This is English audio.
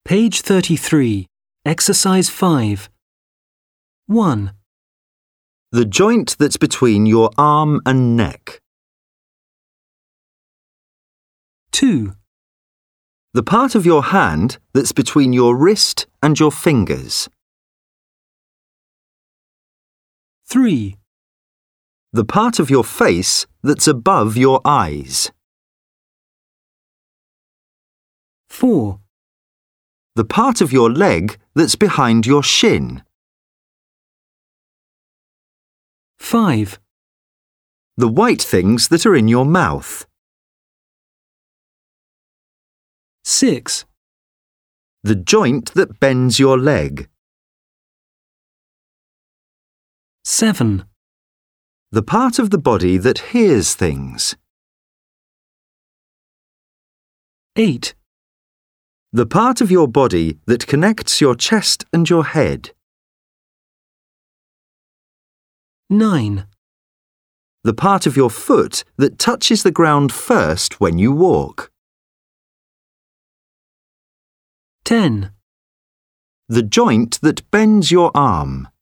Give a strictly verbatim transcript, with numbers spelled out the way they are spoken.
Page thirty-three, Exercise five. one. The joint that's between your arm and neck. two. The part of your hand that's between your wrist and your fingers. three. The part of your face that's above your eyes. four. The part of your leg that's behind your shin. five. The white things that are in your mouth. six. The joint that bends your leg. seven. The part of the body that hears things. eight. The part of your body that connects your chest and your head. nine. The part of your foot that touches the ground first when you walk. ten. The joint that bends your arm.